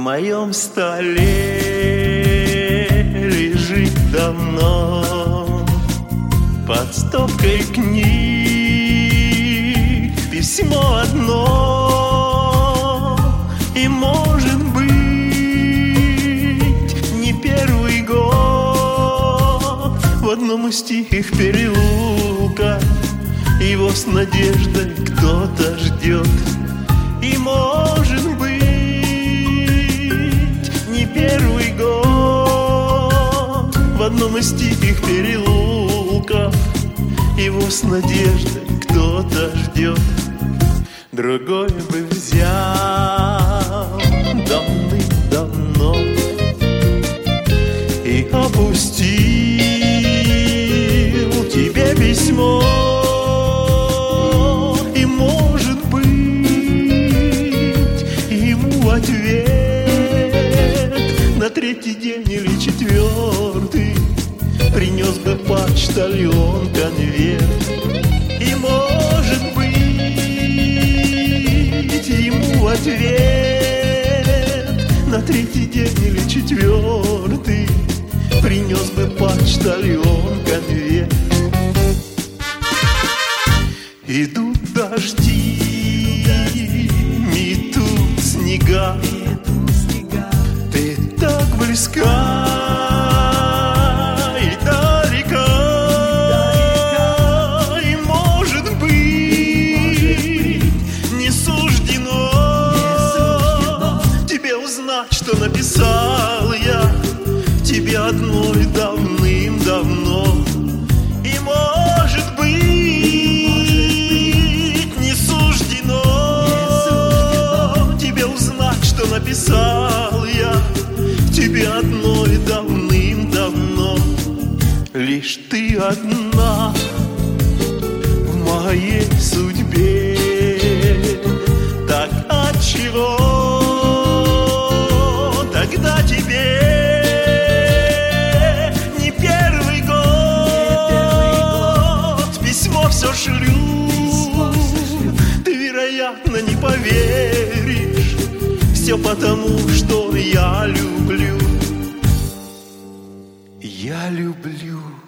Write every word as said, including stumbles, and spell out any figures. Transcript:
моем столе лежит давно под стопкой книг письмо одно. И, может быть, не первый год в одном из тихих переулков его с надеждой кто-то ждет. И, может быть, не первый год в одном из тихих переулков его с надеждой кто-то ждет. Другой бы взял давным-давно и опустил тебе письмо. И, может быть, ему ответ на третий день или четвертый принес бы почтальон конверт. И, может быть, ему ответ на третий день или четвертый принес бы почтальон конверт. Идут дожди, метут снега, ты так близка и далека. И, может быть, не суждено тебе узнать, что написал я тебе одной давным-давно. И, может быть, не суждено тебе узнать, что написал я тебе одной давным-давно. Лишь ты одна в моей судьбе. Так отчего тогда тебе не первый год письмо все шлю? Ты, вероятно, не поверишь. Все потому, что я люблю. Я люблю.